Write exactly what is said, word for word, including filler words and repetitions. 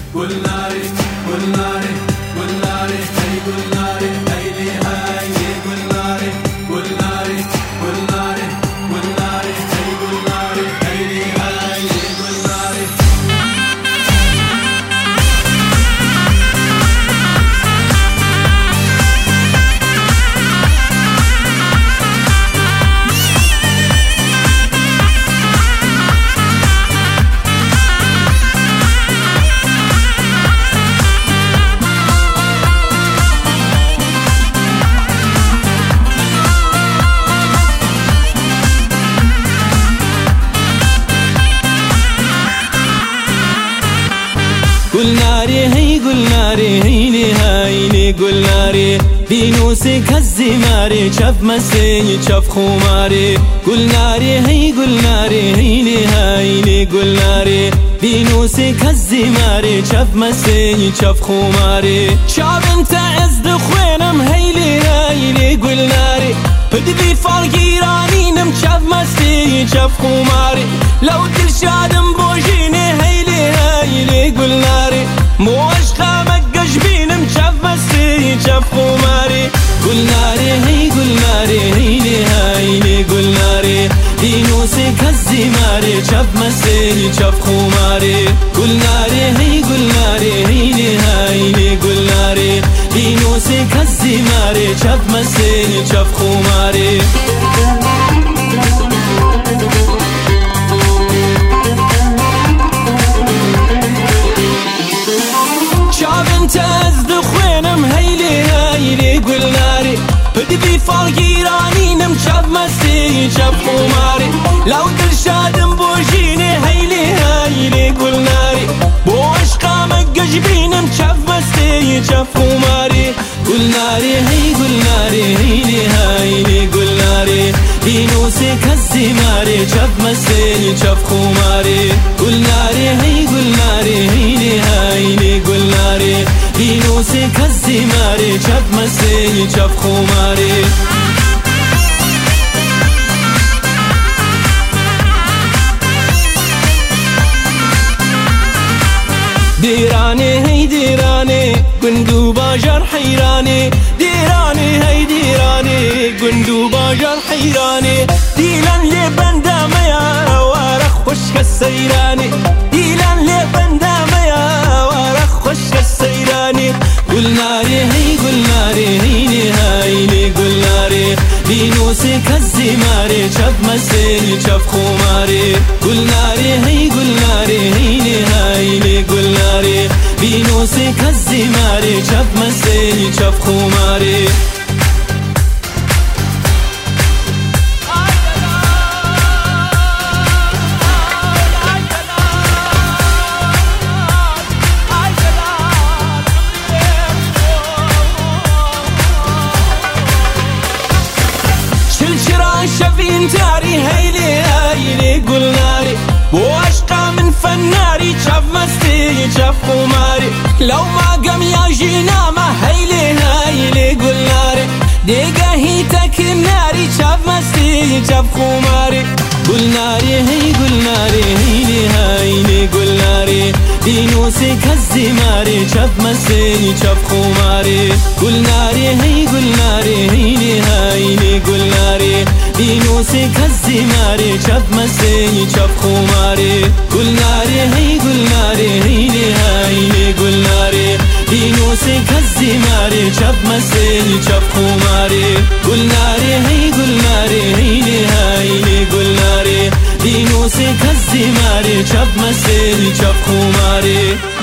گلناری گلناری گلناری ای گلناری ایلی ای گلناری گلناری گلناری گلناری ای گلناری ایلی ای گلناری گلناری هی گلناری هیلی هیلی گلناری دینوسی کزی ماری چف مسی چف خوماری گلناری هی گلناری هیلی هیلی گلناری دینوسی کزی ماری چف مسی چف خوماری شاب انت از دخوینم هیلی هیلی گلناری بدبی فالگیرانینم چف مسی چف خوماری لو دل شادم بوجینه هیلی هیلی گلناری مو عشقامك قشبينم چف مسی چف خوماری گلناری هی گلناری هیلی هیلی گلناری دینوسی کزی ماری چف مسی چف خوماری گلناری هی گلناری هیلی هیلی گلناری دینوسی کزی ماری چف مسی چف خوماری تز دخوینم هیلی هیلی گلناری بدبی فالگیرانینم چف مسی چف خوماری لو دل شادم بوجینه هیلی هیلی گلناری بو عشقامك قشبینم چف مسی چف خوماری گلناری هی گلناری هیلی هیلی گلناری دینوسی کزی ماری چف مسی چف خوماری گلناری هی گلناری هیلی هیلی گلناری دینوسی کزی ماری چف مسی چف خوماری دیرانی هی دیرانی گندو باجر حیرانی دیرانی هی دیرانی گندو باجر حیرانی دیلان لی بندم یا وارخ خشک السیرانی دیلان لی بندم یا وارخ خشک السیرانی گلناری هی گلناری هیلی هیلی گلناری دینوسی کزی ماری چف مسی چف خوماری گلناری هی گلناری هیلی هیلی گلناری دینوسی کزی ماری چف مسی چف خوماری شفين تاري هيلي هيلي قلناري واشقى من فناري شاف مستي شاف قماري لو ما قم يجي نامه هيلي هيلي قلناري ديقه هيتك الناري شاف مستي شاف قماري قلناري هي قلناري هيلي هيلي قلناري دینوسی کزی ماری چف مسی چف خوماری گلناری هی گلناری هیلی هیلی گلناری دینوسی کزی ماری چف مسی چف خوماری گلناری هی گلناری هیلی هیلی گلناری دینوسی کزی ماری چف مسی چف خوماری گلناری هی گلناری هیلی هیلی گلناری دینوسی کزی ماری چف مسی چف خوماری